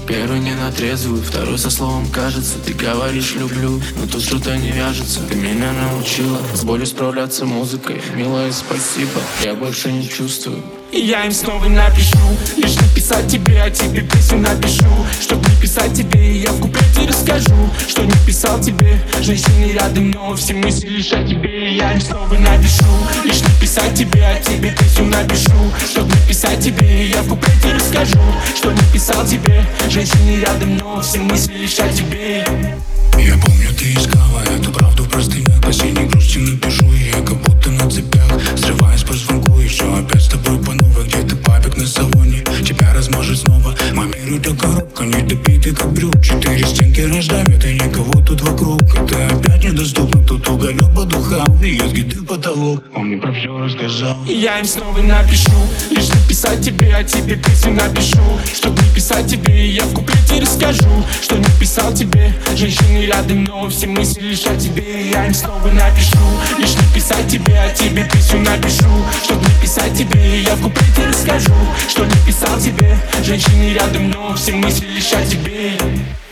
Первый не на трезвую, второй со словом кажется. Ты говоришь люблю, но тут что-то не вяжется. Ты меня научила с болью справляться музыкой. Милая, спасибо, я больше не чувствую. И я им снова напишу, лишь написать тебе, а тебе песню напишу. Чтоб не писать тебе, я в куплете расскажу, что не писал тебе, женщины рядом, но все мысли лишь о тебе. И я им снова напишу, лишь написать тебе, а тебе песню напишу. Чтоб не писать тебе, я в куплете расскажу, что не писал тебе, женщины рядом, но все мысли лишь о тебе. Я помню, ты искала эту правду в простынях. По синей грусти напишу, и я как будто на цепях. Срываясь по звонку, и все опять с тобой по новой. Где-то папик на салоне, тебя размажет снова. Мой мир это коробка, недопитый как брюк. 4 стенки раздавят, и никого тут вокруг. Это опять недоступно, тут уголек по духам. И едкий ты потолок, он мне про все рассказал. И я им снова напишу, лишь написать тебе, а тебе песню напишу. Чтоб не писать тебе, я в куплете расскажу, что не писал тебе, женщины рядом, но все мысли лишь о тебе. Я им снова напишу, лишь написать тебе, а тебе песню напишу. Чтоб не писать тебе, я в куплете расскажу, что не писал тебе, женщины рядом, но все мысли лишь о тебе.